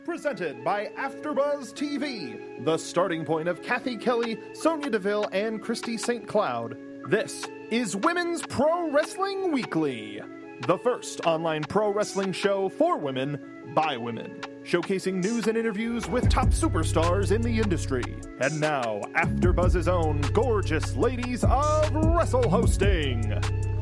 Presented by AfterBuzz TV, the starting point of Kathy Kelly, Sonya Deville, and Christy St. Cloud. This is Women's Pro Wrestling Weekly, the first online pro wrestling show for women by women, showcasing news and interviews with top superstars in the industry. And now, AfterBuzz's own gorgeous ladies of wrestle hosting.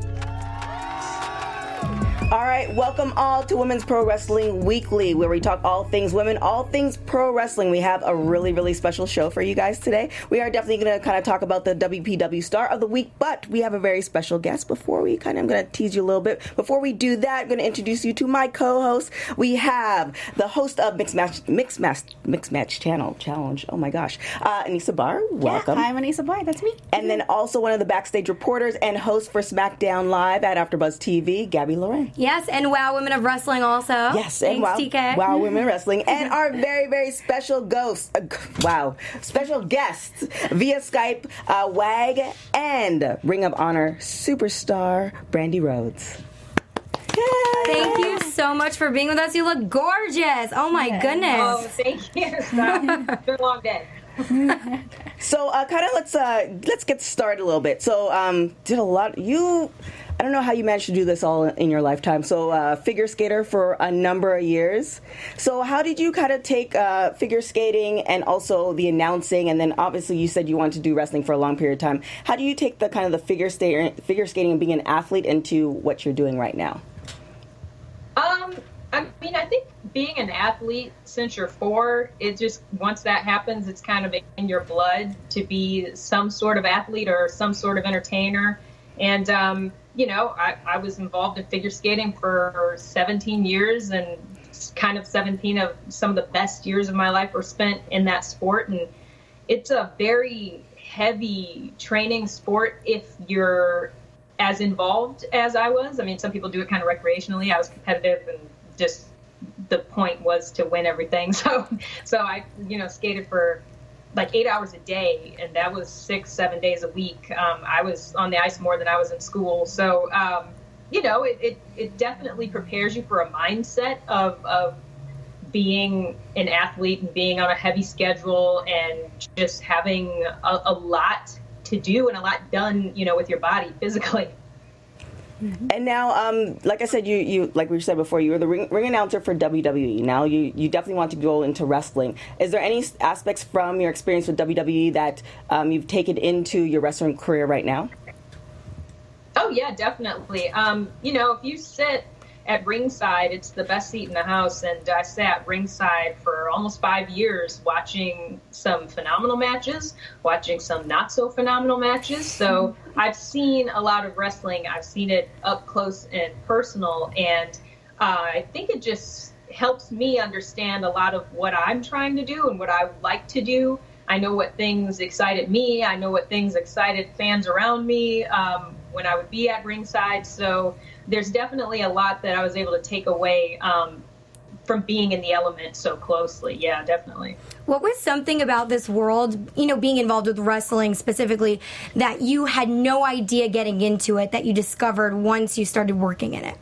All right, welcome all to Women's Pro Wrestling Weekly, where we talk all things women, all things pro wrestling. We have a really, really special show for you guys today. We are definitely going to kind of talk about the WPW Star of the Week, but we have a very special guest before we I'm going to tease you a little bit. Before we do that, I'm going to introduce you to my co-host. We have the host of Mixed Match Challenge. Oh my gosh. Anissa Barr, welcome. Yeah, hi, I'm Anissa Barr. That's me. And then also one of the backstage reporters and host for SmackDown Live at AfterBuzz TV, Gabby Loren. Yes, and Wow Women of Wrestling also. Yes, and thanks, TK. Wow Women of Wrestling. And our very, very special special guests via Skype, WAG and Ring of Honor superstar Brandy Rhodes. Yay! Thank you so much for being with us. You look gorgeous. Oh my goodness. Oh, thank you. It's been a long day. So, let's get started a little bit. So, I don't know how you managed to do this all in your lifetime. So, figure skater for a number of years. So, how did you kind of take figure skating and also the announcing, and then obviously you said you wanted to do wrestling for a long period of time. How do you take the kind of the figure skating and being an athlete into what you're doing right now? I think being an athlete since you're 4, it just, once that happens, it's kind of in your blood to be some sort of athlete or some sort of entertainer. And, I was involved in figure skating for 17 years, and kind of 17 of some of the best years of my life were spent in that sport. And it's a very heavy training sport if you're as involved as I was. I mean, some people do it kind of recreationally. I was competitive, and just the point was to win everything. So I, skated for like 8 hours a day, and that was 6-7 days a week. I was on the ice more than I was in school. So, it definitely prepares you for a mindset of being an athlete and being on a heavy schedule and just having a lot to do and a lot done, with your body physically. And now, like I said, you like we said before, you were the ring announcer for WWE. Now you definitely want to go into wrestling. Is there any aspects from your experience with WWE that you've taken into your wrestling career right now? Oh, yeah, definitely. If you sit at ringside, it's the best seat in the house, and I sat ringside for almost 5 years watching some phenomenal matches, watching some not so phenomenal matches. So I've seen a lot of wrestling. I've seen it up close and personal, and I think it just helps me understand a lot of what I'm trying to do and what I would like to do. I know what things excited me. I know what things excited fans around me when I would be at ringside. So there's definitely a lot that I was able to take away from being in the element so closely. Yeah, definitely. What was something about this world, being involved with wrestling specifically, that you had no idea getting into it, that you discovered once you started working in it?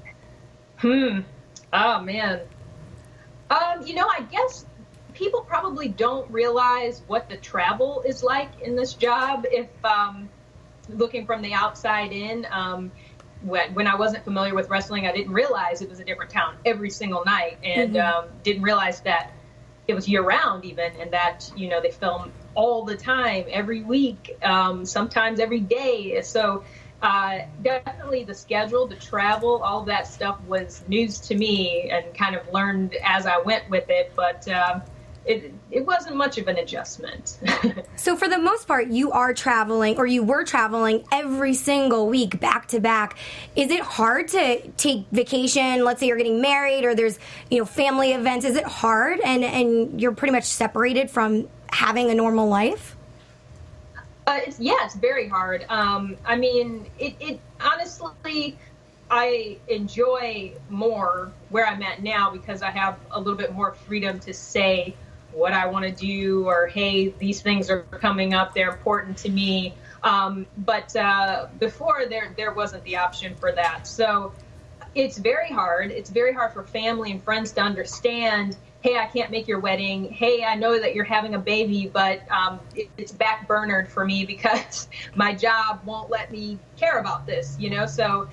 Oh, man. I guess people probably don't realize what the travel is like in this job. If looking from the outside in, when I wasn't familiar with wrestling, I didn't realize it was a different town every single night, and didn't realize that it was year-round even, and that, they film all the time, every week, sometimes every day. So definitely the schedule, the travel, all that stuff was news to me, and kind of learned as I went with it, but it wasn't much of an adjustment. So for the most part, you were traveling every single week, back to back. Is it hard to take vacation? Let's say you're getting married, or there's family events. Is it hard, and you're pretty much separated from having a normal life? It's very hard. It honestly, I enjoy more where I'm at now because I have a little bit more freedom to say what I want to do, or, hey, these things are coming up, they're important to me. But before, there wasn't the option for that. So it's very hard. It's very hard for family and friends to understand hey, I can't make your wedding. Hey, I know that you're having a baby, but it's backburnered for me because my job won't let me care about this, you know? So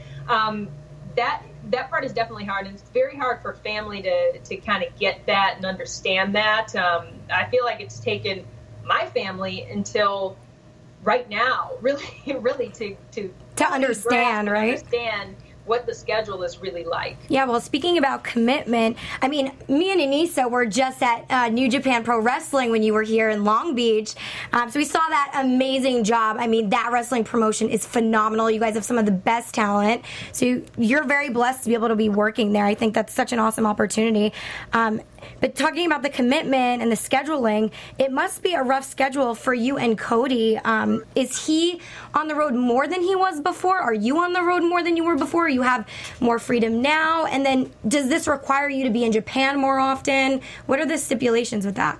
that part is definitely hard. And it's very hard for family to kind of get that and understand that. I feel like it's taken my family until right now, really to understand, right? Understand what the schedule is really like. Yeah, well, speaking about commitment, I mean, me and Anissa were just at New Japan Pro Wrestling when you were here in Long Beach. So we saw that amazing job. I mean, that wrestling promotion is phenomenal. You guys have some of the best talent. So you're very blessed to be able to be working there. I think that's such an awesome opportunity. But talking about the commitment and the scheduling, it must be a rough schedule for you and Cody. Is he on the road more than he was before? Are you on the road more than you were before? You have more freedom now? And then does this require you to be in Japan more often? What are the stipulations with that?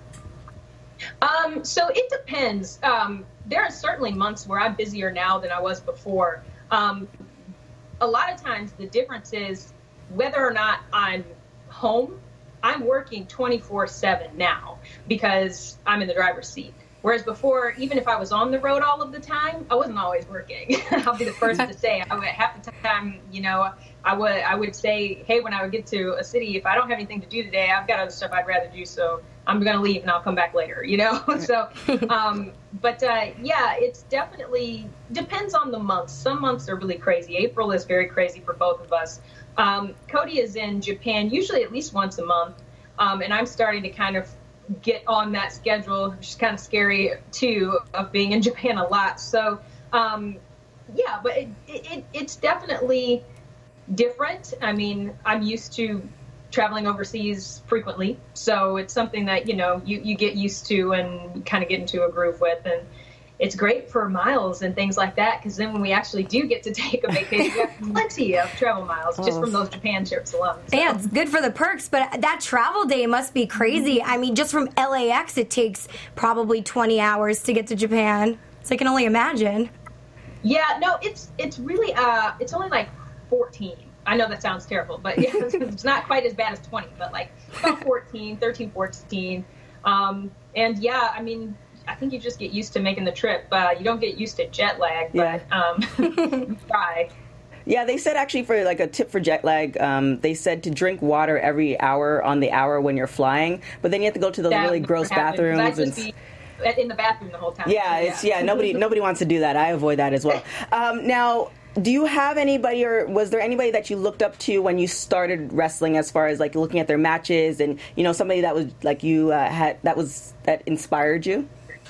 So it depends. There are certainly months where I'm busier now than I was before. A lot of times the difference is whether or not I'm home. I'm working 24/7 now because I'm in the driver's seat. Whereas before, even if I was on the road all of the time, I wasn't always working. I'll be the first to say, half the time, you know, I would say, hey, when I would get to a city, if I don't have anything to do today, I've got other stuff I'd rather do, so I'm going to leave and I'll come back later, you know? So, yeah, it's definitely depends on the months. Some months are really crazy. April is very crazy for both of us. Cody is in Japan usually at least once a month, and I'm starting to kind of get on that schedule, which is kind of scary too, of being in Japan a lot. So, yeah, but it's definitely different. I mean, I'm used to traveling overseas frequently, so it's something that, you know, you get used to and kind of get into a groove with, and it's great for miles and things like that, because then when we actually do get to take a vacation, we have plenty of travel miles just from those Japan trips alone. So. Yeah, it's good for the perks, but that travel day must be crazy. I mean, just from LAX, it takes probably 20 hours to get to Japan, so I can only imagine. Yeah, no, it's really, it's only like 14. I know that sounds terrible, but yeah, it's not quite as bad as 20, but like about 13, 14. And yeah, I mean, I think you just get used to making the trip. You don't get used to jet lag, but you try. Yeah, they said actually for like a tip for jet lag, they said to drink water every hour on the hour when you're flying, but then you have to go to the really gross bathrooms. I'd just be in the bathroom the whole time. Yeah, nobody wants to do that. I avoid that as well. Now, do you have anybody, or was there anybody that you looked up to when you started wrestling, as far as like looking at their matches, and you know, somebody that was like you that inspired you?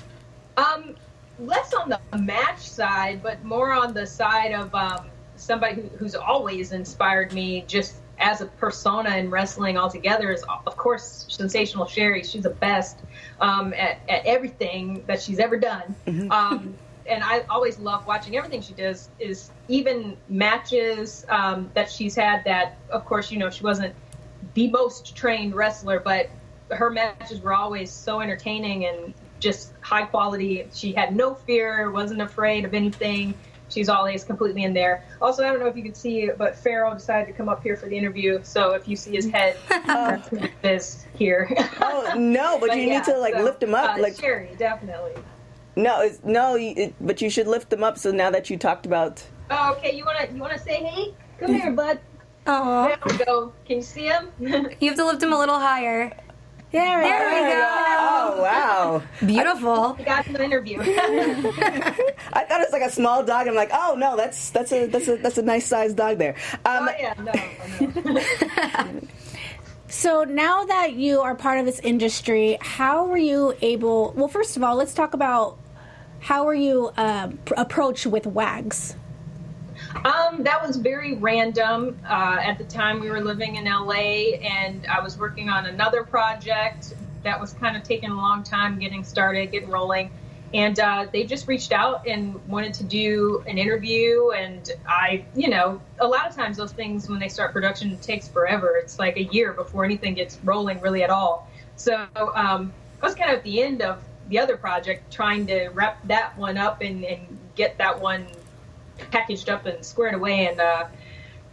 Less on the match side, but more on the side of somebody who's always inspired me just as a persona in wrestling altogether is, of course, Sensational Sherri. She's the best at everything that she's ever done. Mm-hmm. And I always love watching everything she does, is even matches that she's had that, of course, you know, she wasn't the most trained wrestler, but her matches were always so entertaining and just high quality. She had no fear, wasn't afraid of anything. She's always completely in there. Also, I don't know if you can see, but Pharaoh decided to come up here for the interview. So if you see his head, that's who is here. Oh no, but you need to lift him up. Like Sherri, definitely. But you should lift them up. So now that you talked about. Oh, okay. You wanna say hey? Come here, bud. Oh. There we go. Can you see him? You have to lift him a little higher. There we go. Oh, wow. Beautiful. We got an interview. I thought it was like a small dog. I'm like, oh no, that's a nice sized dog there. Oh yeah, no. So now that you are part of this industry, how were you able? Well, first of all, let's talk about how were you approached with WAGS? That was very random. At the time, we were living in LA, and I was working on another project that was kind of taking a long time getting started, getting rolling. And they just reached out and wanted to do an interview. And a lot of times those things, when they start production, it takes forever. It's like a year before anything gets rolling really at all. So I was kind of at the end of the other project, trying to wrap that one up and get that one packaged up and squared away, and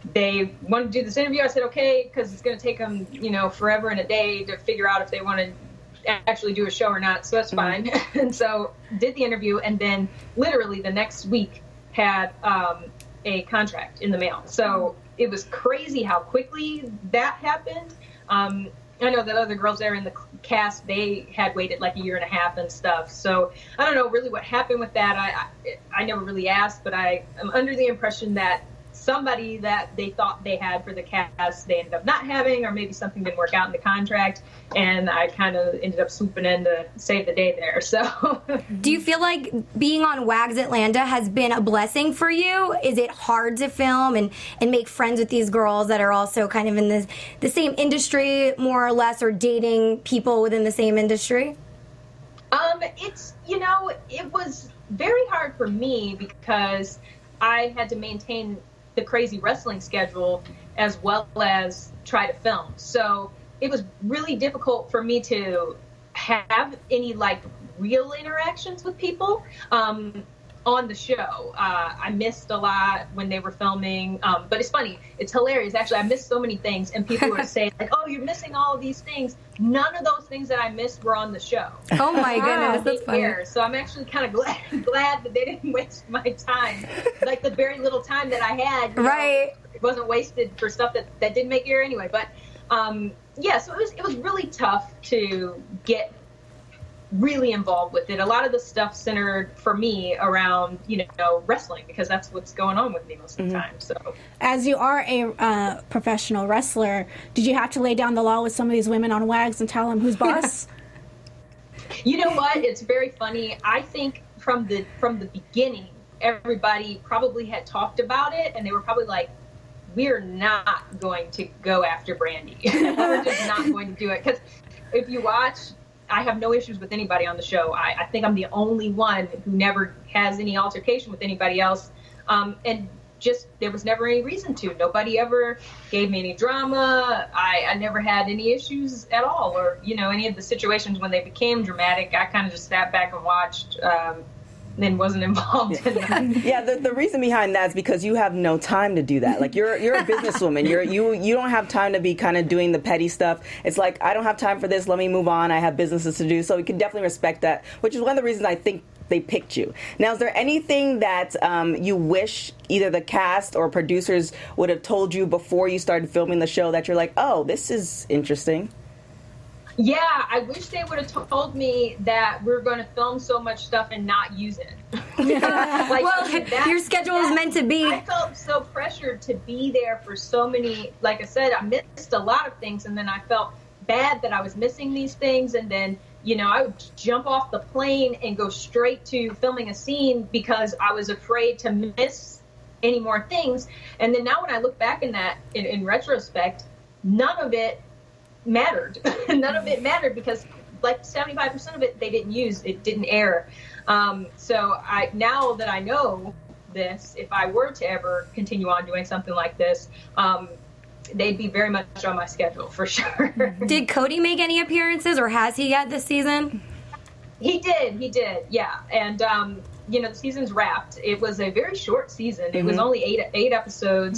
they wanted to do this interview. I said, okay, because it's going to take them, forever and a day to figure out if they want to actually do a show or not. So that's fine. And so did the interview, and then literally the next week had a contract in the mail. So it was crazy how quickly that happened. I know that other girls there in the cast, they had waited like a year and a half and stuff. So I don't know really what happened with that. I never really asked, but I am under the impression that somebody that they thought they had for the cast, they ended up not having, or maybe something didn't work out in the contract, and I kind of ended up swooping in to save the day there. So, do you feel like being on WAGS Atlanta has been a blessing for you? Is it hard to film and make friends with these girls that are also kind of in the same industry, more or less, or dating people within the same industry? It was very hard for me because I had to maintain the crazy wrestling schedule as well as try to film. So it was really difficult for me to have any real interactions with people on the show. I missed a lot when they were filming, but it's funny. It's hilarious. Actually, I missed so many things, and people were saying oh, you're missing all of these things. None of those things that I missed were on the show. Oh my goodness, that's funny. So I'm actually kind of glad that they didn't waste my time. The very little time that I had, it wasn't wasted for stuff that didn't make air anyway. But so it was really tough to get really involved with it. A lot of the stuff centered for me around, wrestling, because that's what's going on with me most of the time. So, as you are a professional wrestler, did you have to lay down the law with some of these women on WAGS and tell them who's boss? You know what? It's very funny. I think from the beginning, everybody probably had talked about it, and they were probably like, we're not going to go after Brandy. We're just not going to do it. Because if you watch, I have no issues with anybody on the show. I think I'm the only one who never has any altercation with anybody else. And just, there was never any reason to. Nobody ever gave me any drama. I never had any issues at all. Or, any of the situations when they became dramatic, I kind of just sat back and watched, then wasn't involved in that. Yeah, the reason behind that is because you have no time to do that. You're a businesswoman. You don't have time to be kind of doing the petty stuff. It's like, I don't have time for this. Let me move on. I have businesses to do. So we can definitely respect that, which is one of the reasons I think they picked you. Now, is there anything that you wish either the cast or producers would have told you before you started filming the show that you're like, oh, this is interesting? Yeah, I wish they would have told me that we're going to film so much stuff and not use it. Your schedule is meant to be. I felt so pressured to be there for so many, like I said, I missed a lot of things, and then I felt bad that I was missing these things, and then, I would jump off the plane and go straight to filming a scene because I was afraid to miss any more things. And then now when I look back in retrospect, none of it mattered. None of it mattered because 75% of it they didn't use. It didn't air. So now that I know this, if I were to ever continue on doing something like this, they'd be very much on my schedule for sure. Did Cody make any appearances, or has he yet this season? He did, yeah. And the season's wrapped. It was a very short season. It was only eight episodes.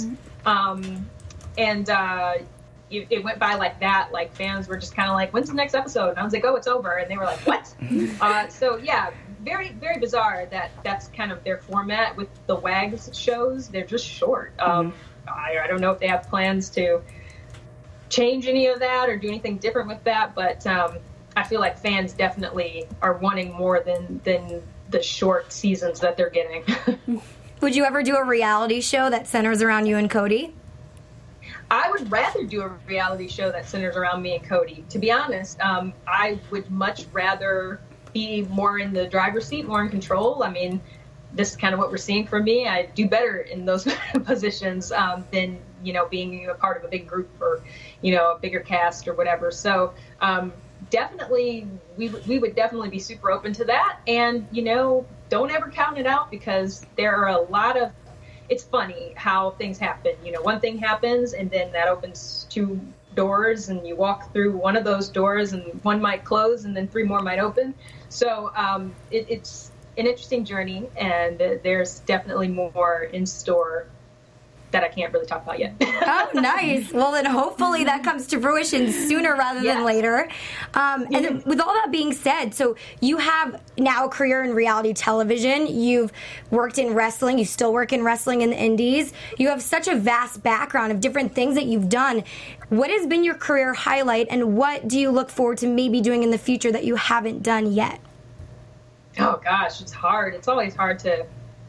It went by like that. Like, fans were just kind of like, when's the next episode? And I was like, oh, it's over. And they were like, what? So yeah, very, very bizarre that's kind of their format with the WAGS shows. They're just short. I don't know if they have plans to change any of that or do anything different with that, but I feel like fans definitely are wanting more than the short seasons that they're getting. Would you ever do a reality show that centers around you and Cody? I would rather do a reality show that centers around me and Cody. To be honest, I would much rather be more in the driver's seat, more in control. I mean, this is kind of what we're seeing from me. I do better in those positions than, being a part of a big group or, a bigger cast or whatever. So definitely, we would definitely be super open to that. And, don't ever count it out, because there are a lot of, it's funny how things happen. One thing happens and then that opens two doors, and you walk through one of those doors and one might close and then three more might open. So it's an interesting journey, and there's definitely more in store that I can't really talk about yet. Oh, nice. Well, then hopefully that comes to fruition sooner rather than later. And then with all that being said, so you have now a career in reality television. You've worked in wrestling. You still work in wrestling in the indies. You have such a vast background of different things that you've done. What has been your career highlight, and what do you look forward to maybe doing in the future that you haven't done yet? Oh, gosh, it's hard. It's always hard to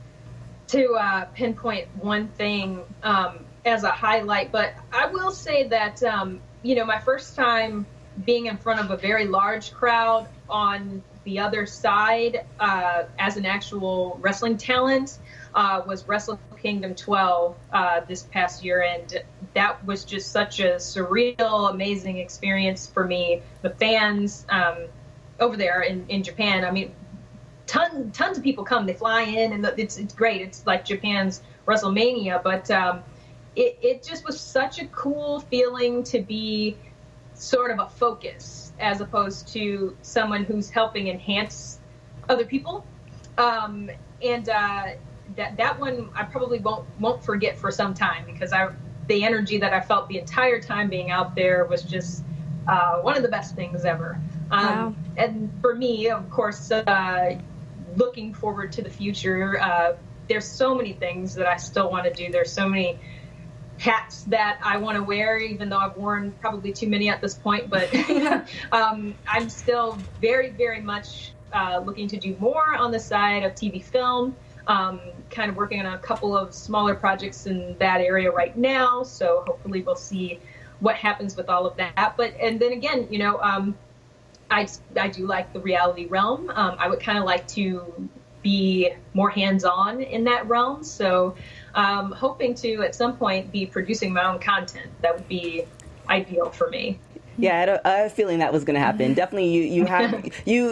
pinpoint one thing as a highlight, but I will say that my first time being in front of a very large crowd on the other side as an actual wrestling talent was Wrestle Kingdom 12 this past year, and that was just such a surreal, amazing experience for me. The fans over there in Japan, I mean, tons of people come. They fly in, and it's great. It's like Japan's WrestleMania, but it just was such a cool feeling to be sort of a focus as opposed to someone who's helping enhance other people. And that one I probably won't forget for some time, because the energy that I felt the entire time being out there was just one of the best things ever. Wow. And for me, of course, looking forward to the future, there's so many things that I still want to do. There's so many hats that I want to wear, even though I've worn probably too many at this point. But I'm still very, very much looking to do more on the side of TV film, kind of working on a couple of smaller projects in that area right now. So hopefully we'll see what happens with all of that. And then again, I do like the reality realm. I would kind of like to be more hands-on in that realm. So hoping to, at some point, be producing my own content. That would be ideal for me. Yeah, I had a feeling that was going to happen. Definitely, you have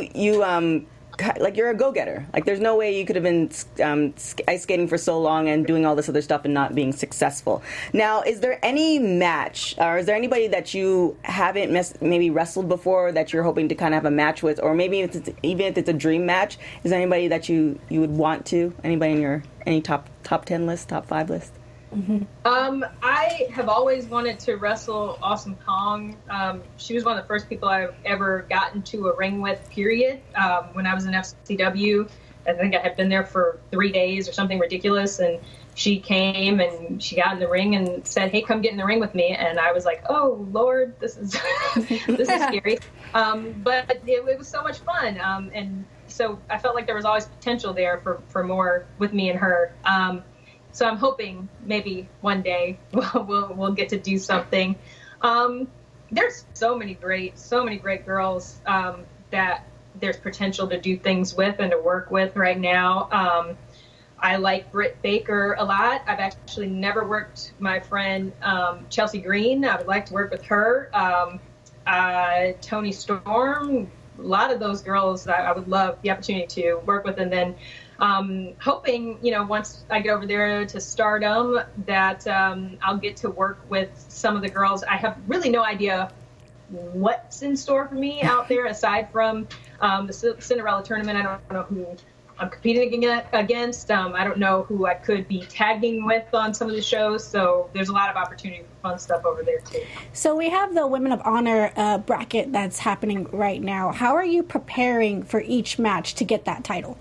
like you're a go-getter. Like there's no way you could have been ice skating for so long and doing all this other stuff and not being successful. Now, is there any match, or is there anybody that you haven't maybe wrestled before that you're hoping to kind of have a match with, or maybe even if it's a dream match, is there anybody that you would want to? Anybody in your top 10 list, top 5 list? Mm-hmm. I have always wanted to wrestle Awesome Kong. She was one of the first people I've ever gotten to a ring with, period. When I was in FCW, I think I had been there for 3 days or something ridiculous, and she came and she got in the ring and said, "Hey, come get in the ring with me." And I was like, "Oh Lord, this is this is scary." But it was so much fun, and so I felt like there was always potential there for more with me and her. So I'm hoping maybe one day we'll get to do something. There's so many great girls that there's potential to do things with and to work with right now. I like Britt Baker a lot. I've actually never worked my friend Chelsea Green. I would like to work with her. Toni Storm. A lot of those girls I would love the opportunity to work with, and then hoping, once I get over there to Stardom, that I'll get to work with some of the girls. I have really no idea what's in store for me out there aside from the Cinderella tournament. I don't know who I'm competing against. I don't know who I could be tagging with on some of the shows. So there's a lot of opportunity for fun stuff over there too. So we have the Women of Honor bracket that's happening right now. How are you preparing for each match to get that title?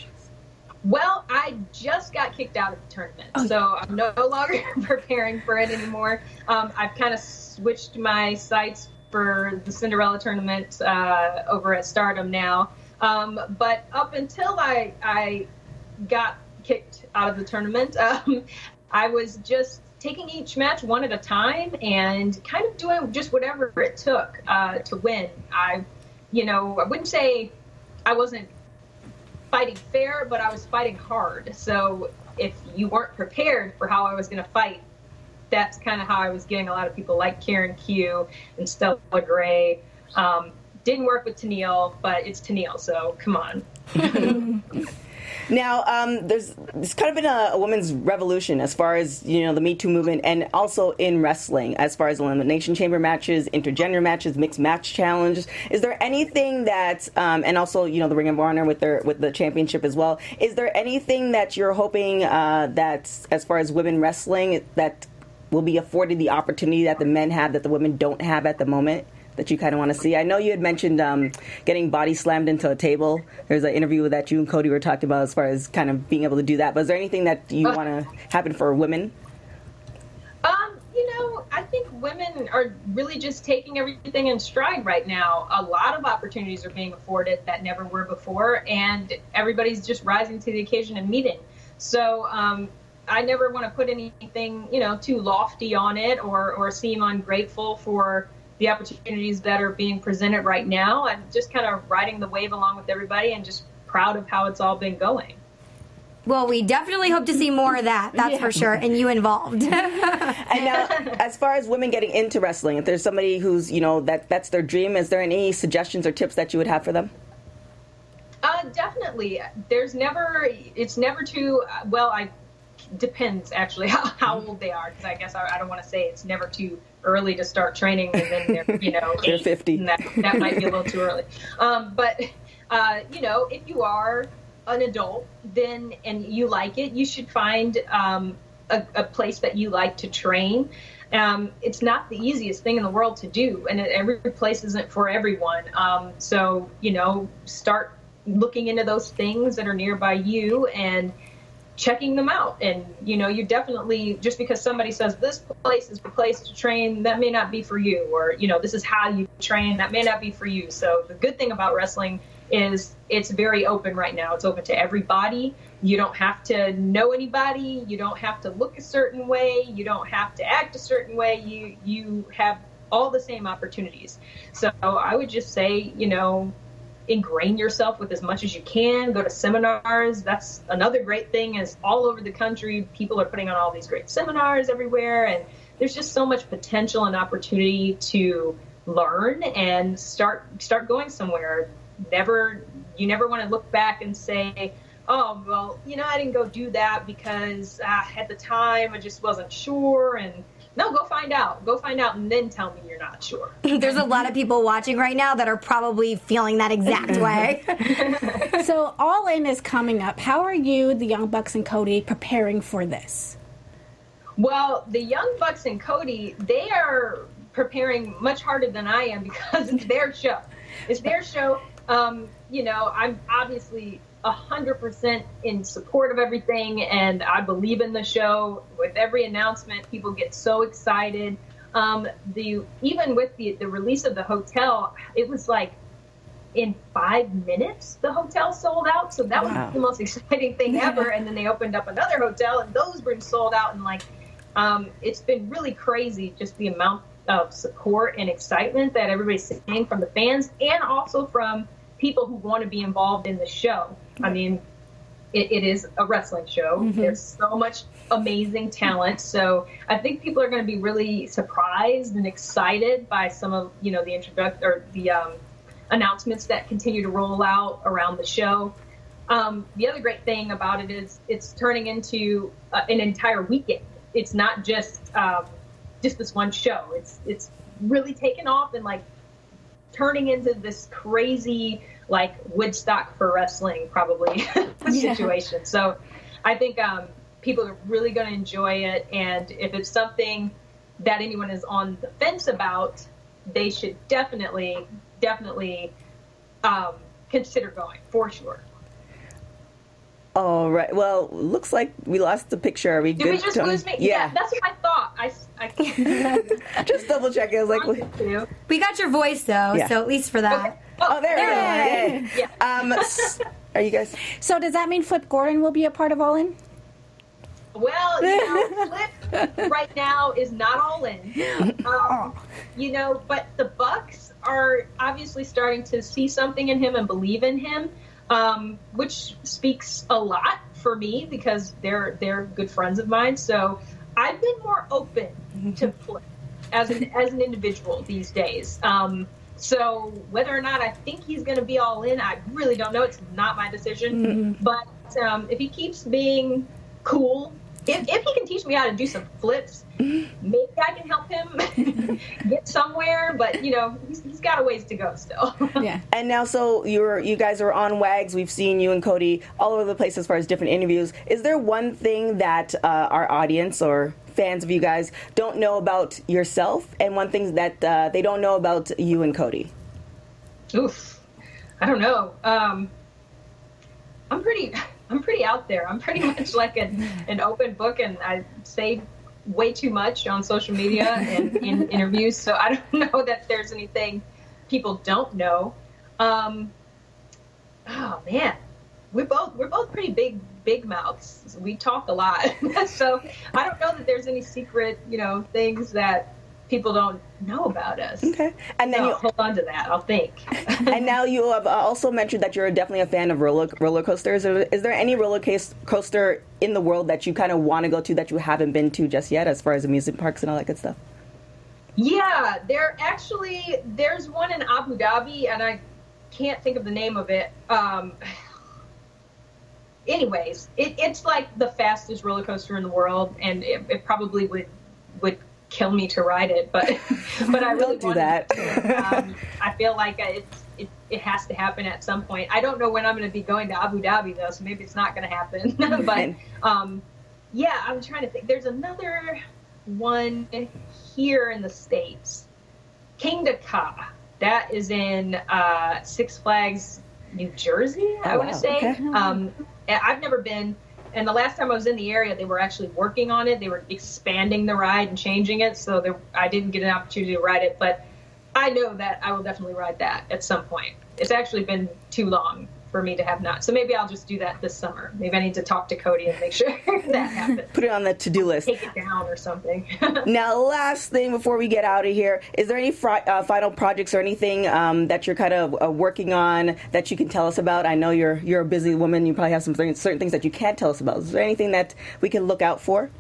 Well, I just got kicked out of the tournament, so I'm no longer preparing for it anymore. I've kind of switched my sights for the Cinderella tournament over at Stardom now. But up until I got kicked out of the tournament, I was just taking each match one at a time and kind of doing just whatever it took to win. I wouldn't say I wasn't fighting fair, but I was fighting hard. So if you weren't prepared for how I was going to fight, that's kind of how I was getting a lot of people like Karen Q and Stella Gray. Didn't work with Tenille, but it's Tenille, so come on. Now, there's kind of been a women's revolution as far as, the Me Too movement, and also in wrestling, as far as Elimination Chamber matches, intergender matches, mixed match challenges. Is there anything that, and also, the Ring of Honor with the championship as well, is there anything that you're hoping that, as far as women wrestling, that will be afforded the opportunity that the men have that the women don't have at the moment, that you kind of want to see? I know you had mentioned getting body slammed into a table. There's an interview that you and Cody were talking about as far as kind of being able to do that. But is there anything that you want to happen for women? I think women are really just taking everything in stride right now. A lot of opportunities are being afforded that never were before, and everybody's just rising to the occasion and meeting. So I never want to put anything, too lofty on it or seem ungrateful for the opportunities that are being presented right now. I'm just kind of riding the wave along with everybody and just proud of how it's all been going. Well, we definitely hope to see more of that, that's for sure, and you involved. And now, as far as women getting into wrestling, if there's somebody who's, that's their dream, is there any suggestions or tips that you would have for them? Definitely. It's never too, depends actually how old they are, because I guess I don't want to say it's never too early to start training and then they're, they're 50. That might be a little too early. But if you are an adult then and you like it, you should find a place that you like to train. It's not the easiest thing in the world to do, and every place isn't for everyone. So start looking into those things that are nearby you and checking them out. And you definitely, just because somebody says this place is the place to train, that may not be for you, or this is how you train, that may not be for you. So the good thing about wrestling is it's very open right now. It's open to everybody. You don't have to know anybody. You don't have to look a certain way. You don't have to act a certain way. You have all the same opportunities. So I would just say, ingrain yourself with as much as you can. Go to seminars. That's another great thing, is all over the country, people are putting on all these great seminars everywhere. And there's just so much potential and opportunity to learn and start going somewhere. You never want to look back and say, oh, well, I didn't go do that because at the time I just wasn't sure. And no, go find out and then tell me you're not sure. There's a lot of people watching right now that are probably feeling that exact way. So All In is coming up. How are you, the Young Bucks and Cody, preparing for this? Well, the Young Bucks and Cody, they are preparing much harder than I am because it's their show. It's their show. I'm obviously 100% in support of everything, and I believe in the show. With every announcement, people get so excited. Even with the release of the hotel, it was like in 5 minutes the hotel sold out. So that was the most exciting thing ever. And then they opened up another hotel, and those were sold out. And it's been really crazy, just the amount of support and excitement that everybody's seeing from the fans and also from people who want to be involved in the show. I mean, it is a wrestling show. Mm-hmm. There's so much amazing talent. So I think people are going to be really surprised and excited by some of, the announcements that continue to roll out around the show. The other great thing about it is it's turning into an entire weekend. It's not just this one show. It's really taken off and turning into this crazy Woodstock for wrestling probably situation. So I think people are really going to enjoy it, and if it's something that anyone is on the fence about, they should definitely consider going, for sure. All right. Well, looks like we lost the picture. Are we good? Did we just lose me? Yeah, that's what I thought. I just double check. I was like, we got your voice though, so at least for that. Okay. Oh, there we go. Yeah. Are you guys? So does that mean Flip Gordon will be a part of All In? Well, Flip right now is not All In. But the Bucks are obviously starting to see something in him and believe in him. Which speaks a lot for me because they're good friends of mine. So I've been more open to Flip as an individual these days. So whether or not I think he's going to be All In, I really don't know. It's not my decision. Mm-hmm. But if he keeps being cool, if he can teach me how to do some flips, maybe I can help him get somewhere. But he's got a ways to go still. Yeah. And now, so you guys are on WAGS. We've seen you and Cody all over the place as far as different interviews. Is there one thing that our audience or fans of you guys don't know about yourself, and one thing that they don't know about you and Cody? Oof, I don't know. I'm pretty out there. I'm pretty much like an open book, and I say way too much on social media and in interviews. So I don't know that there's anything people don't know. Oh man, we're both pretty big mouths. We talk a lot, so I don't know that there's any secret things that people don't know about us. Okay. And then so you hold on to that, I'll think. And now you have also mentioned that you're definitely a fan of roller coasters. Is there any roller coaster in the world that you kind of want to go to that you haven't been to just yet, as far as amusement parks and all that good stuff? Yeah, there's one in Abu Dhabi, and I can't think of the name of it. Anyways, it's like the fastest roller coaster in the world, and it probably would kill me to ride it, but I really don't do that. I feel like it has to happen at some point. I don't know when I'm going to be going to Abu Dhabi though, so maybe it's not going to happen. But yeah, I'm trying to think. There's another one here in the States, Kingda Ka. That is in Six Flags, New Jersey. I want to say. Okay. I've never been. And the last time I was in the area, they were actually working on it. They were expanding the ride and changing it, so I didn't get an opportunity to ride it. But I know that I will definitely ride that at some point. It's actually been too long for me to have not. So maybe I'll just do that this summer. Maybe I need to talk to Cody and make sure that happens. Put it on the to-do list. Take it down or something. Now, last thing before we get out of here, is there any final projects or anything that you're kind of working on that you can tell us about? I know you're a busy woman. You probably have some certain things that you can't tell us about. Is there anything that we can look out for?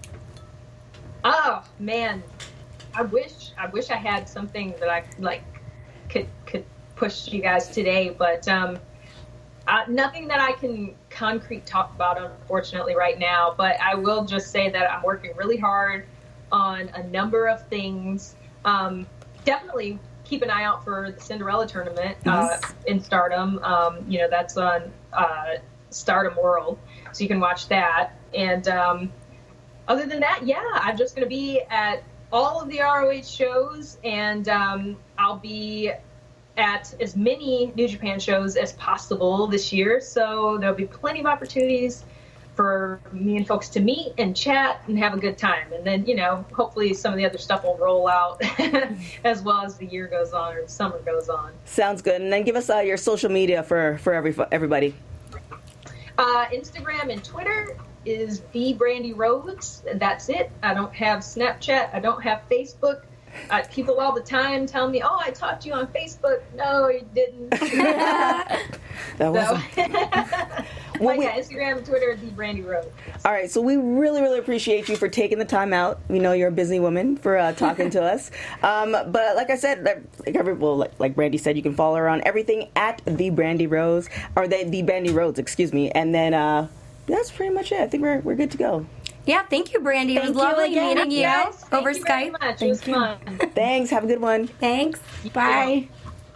Oh, man. I wish I had something that I could push you guys today, but nothing that I can concrete talk about, unfortunately, right now. But I will just say that I'm working really hard on a number of things. Definitely keep an eye out for the Cinderella tournament in Stardom. That's on Stardom World, so you can watch that. And other than that, yeah, I'm just going to be at all of the ROH shows, and I'll be at as many New Japan shows as possible this year, so there'll be plenty of opportunities for me and folks to meet and chat and have a good time. And then, hopefully some of the other stuff will roll out as well as the year goes on or the summer goes on. Sounds good. And then give us your social media for everybody. Instagram and Twitter is the Brandy Rhodes. That's it. I don't have Snapchat. I don't have Facebook. People all the time tell me, "Oh, I talked to you on Facebook." No, you didn't. Instagram and Twitter, the Brandy Rhodes. All right, so we really, really appreciate you for taking the time out. We know you're a busy woman for talking to us. But like I said, like Brandy said, you can follow her on everything at the Brandy Rose, or the Brandy Rhodes, excuse me. And then that's pretty much it. I think we're good to go. Yeah, thank you, Brandy. It was lovely meeting you over Skype. Very much. It was fun. Thanks. Have a good one. Thanks. Bye.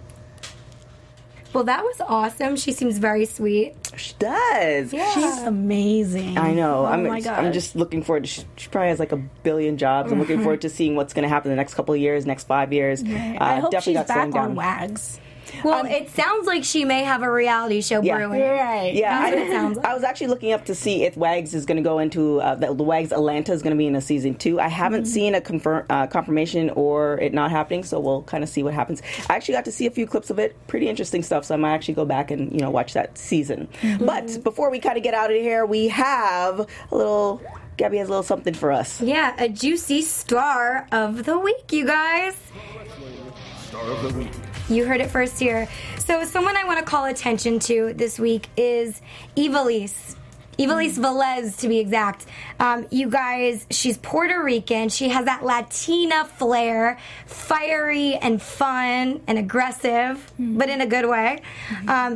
Well, that was awesome. She seems very sweet. She does. Yeah. She's amazing. I know. Oh my God. I'm just looking forward to, she probably has like a billion jobs. I'm looking forward to seeing what's going to happen in the next couple of years, next 5 years. Right. I hope definitely she's back on WAGS. Well, it sounds like she may have a reality show brewing. Right. Yeah, That's what it sounds like. I was actually looking up to see if WAGS is going to go into the WAGS Atlanta is going to be in a season 2. I haven't seen a confirmation or it not happening, so we'll kind of see what happens. I actually got to see a few clips of it. Pretty interesting stuff, so I might actually go back and watch that season. But before we kind of get out of here, we have Gabby has a little something for us. Yeah, a juicy star of the week, you guys. Star of the week. You heard it first here. So someone I want to call attention to this week is Ivelisse Velez, to be exact. You guys, she's Puerto Rican. She has that Latina flair, fiery and fun and aggressive, but in a good way.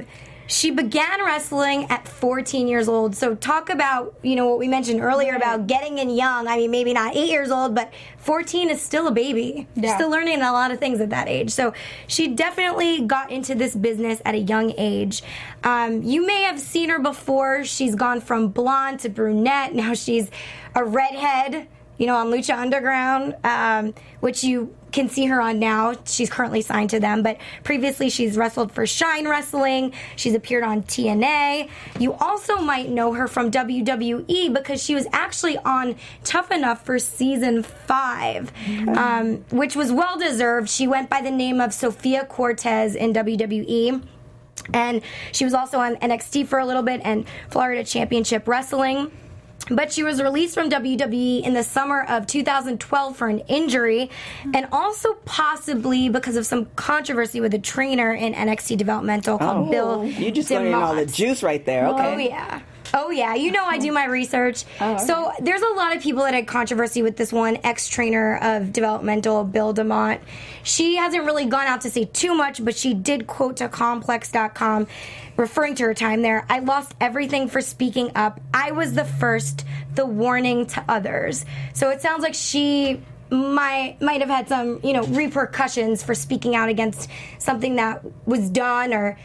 she began wrestling at 14 years old. So talk about, what we mentioned earlier about getting in young. I mean, maybe not 8 years old, but 14 is still a baby. Yeah. Still learning a lot of things at that age. So she definitely got into this business at a young age. You may have seen her before. She's gone from blonde to brunette. Now she's a redhead, on Lucha Underground, which you can see her on now. She's currently signed to them, but previously she's wrestled for Shine Wrestling. She's appeared on TNA. You also might know her from WWE because she was actually on Tough Enough for season 5, which was well deserved. She went by the name of Sophia Cortez in WWE. And she was also on NXT for a little bit and Florida Championship Wrestling. But she was released from WWE in the summer of 2012 for an injury, and also possibly because of some controversy with a trainer in NXT Developmental called Bill You just learned all the juice right there. Okay. Oh, yeah. I do my research. Okay. So there's a lot of people that had controversy with this one ex-trainer of Developmental, Bill DeMott. She hasn't really gone out to say too much, but she did quote to Complex.com, referring to her time there, "I lost everything for speaking up. I was the first, the warning to others." So it sounds like she might have had some, repercussions for speaking out against something that was done or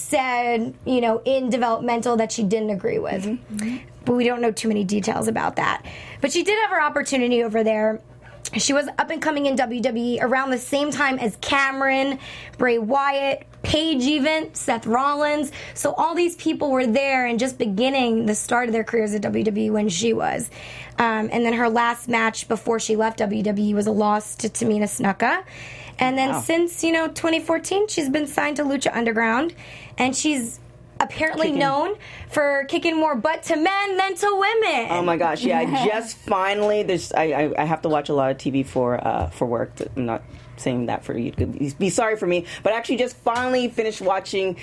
said, in Developmental that she didn't agree with. Mm-hmm. But we don't know too many details about that. But she did have her opportunity over there. She was up and coming in WWE around the same time as Cameron, Bray Wyatt, Paige even, Seth Rollins. So all these people were there and just beginning the start of their careers at WWE when she was. And then her last match before she left WWE was a loss to Tamina Snuka. And then since, 2014, she's been signed to Lucha Underground. And she's apparently known for kicking more butt to men than to women. Oh my gosh, yeah. I just finally, I have to watch a lot of TV for work. I'm not saying that for you to be sorry for me, but I actually just finally finished watching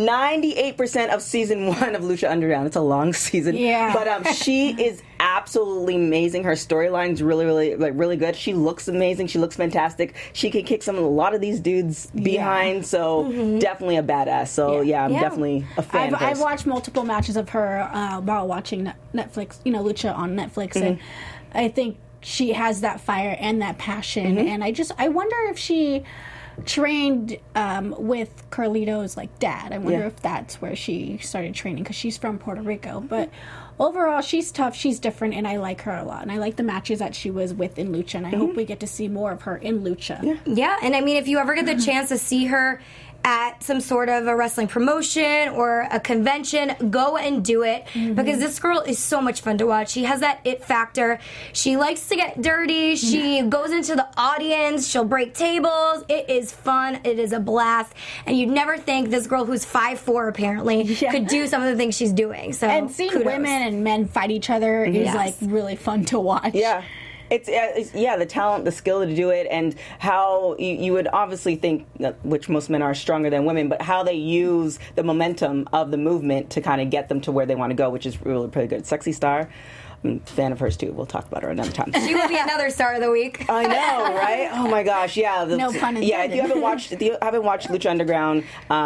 98% of season 1 of Lucha Underground. It's a long season. Yeah. But she is absolutely amazing. Her storyline's really good. She looks amazing. She looks fantastic. She can kick a lot of these dudes behind, so definitely a badass. So I'm definitely a fan. I've watched multiple matches of her while watching Netflix, Lucha on Netflix, and I think she has that fire and that passion, and I wonder if she trained with Carlito's dad. I wonder if that's where she started training, because she's from Puerto Rico. But overall, she's tough, she's different, and I like her a lot. And I like the matches that she was with in Lucha, and I hope we get to see more of her in Lucha. Yeah, and I mean, if you ever get the chance to see her at some sort of a wrestling promotion or a convention, go and do it, because this girl is so much fun to watch. She has that it factor. She likes to get dirty. She goes into the audience. She'll break tables. It is fun. It is a blast. And you'd never think this girl who's 5'4" apparently could do some of the things she's doing. So and seeing women and men fight each other is really fun to watch. Yeah. It's the talent, the skill to do it, and how you would obviously think, which most men are stronger than women, but how they use the momentum of the movement to kind of get them to where they want to go, which is really pretty good. Sexy Star. I'm a fan of hers too. We'll talk about her another time. She will be another star of the week. I know, right? Oh my gosh, yeah. No pun intended. Yeah, if you haven't watched Lucha Underground,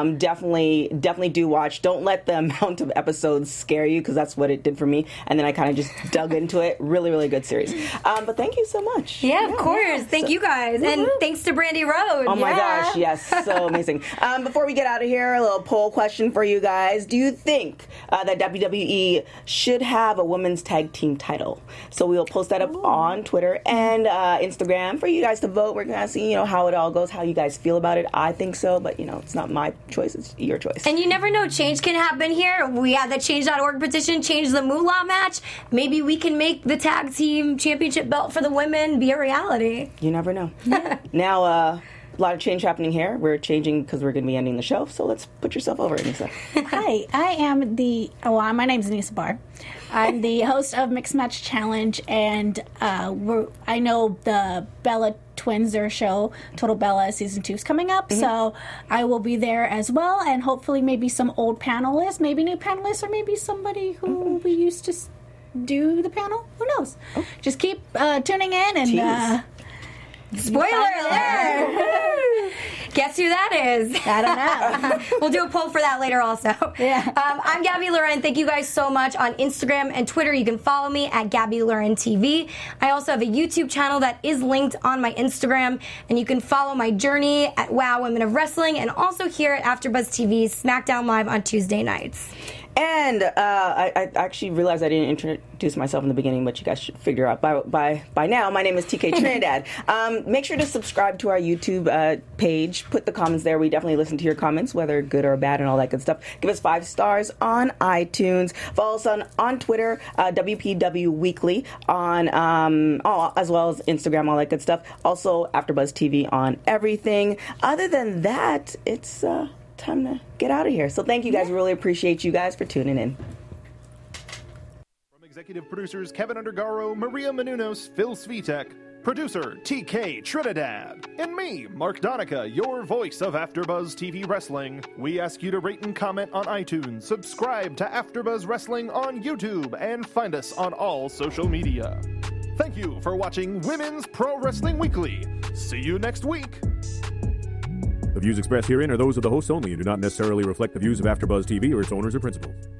definitely do watch. Don't let the amount of episodes scare you, because that's what it did for me. And then I kind of just dug into it. Really, really good series. But thank you so much. Yeah, of course. Thank you guys, and thanks to Brandy Road. Oh my gosh, yes, so amazing. Before we get out of here, a little poll question for you guys: do you think that WWE should have a women's tag team title? So we will post that up on Twitter and Instagram for you guys to vote. We're gonna see, how it all goes, how you guys feel about it. I think so, but it's not my choice; it's your choice. And you never know, change can happen here. We have the Change.org petition, change the Moolah match. Maybe we can make the tag team championship belt for the women be a reality. You never know. Now, a lot of change happening here. We're changing because we're going to be ending the show. So let's put yourself over, Anissa. Hi, I am my name's Anissa Barr. I'm the host of Mixed Match Challenge, and I know the Bella Twins, their show, Total Bella Season 2 is coming up, so I will be there as well, and hopefully maybe some old panelists, maybe new panelists, or maybe somebody who we used to do the panel. Who knows? Just keep tuning in and... Spoiler alert! Guess who that is? I don't know. We'll do a poll for that later also. Yeah. I'm Gabby Loren. Thank you guys so much. On Instagram and Twitter, you can follow me at Gabby Loren TV. I also have a YouTube channel that is linked on my Instagram, and you can follow my journey at Wow Women of Wrestling, and also here at AfterBuzz TV's SmackDown Live on Tuesday nights. And I actually realized I didn't introduce myself in the beginning, but you guys should figure out by now. My name is TK Trinidad. Make sure to subscribe to our YouTube page. Put the comments there. We definitely listen to your comments, whether good or bad and all that good stuff. Give us 5 stars on iTunes. Follow us on Twitter, WPW Weekly, on as well as Instagram, all that good stuff. Also, AfterBuzz TV on everything. Other than that, it's time to get out of here. So thank you guys. Really appreciate you guys for tuning in. From executive producers Kevin Undergaro, Maria Menounos, Phil Svitek, producer TK Trinidad, and me, Mark Donica, your voice of AfterBuzz TV Wrestling, we ask you to rate and comment on iTunes, subscribe to AfterBuzz Wrestling on YouTube, and find us on all social media. Thank you for watching Women's Pro Wrestling Weekly. See you next week. The views expressed herein are those of the hosts only and do not necessarily reflect the views of AfterBuzz TV or its owners or principals.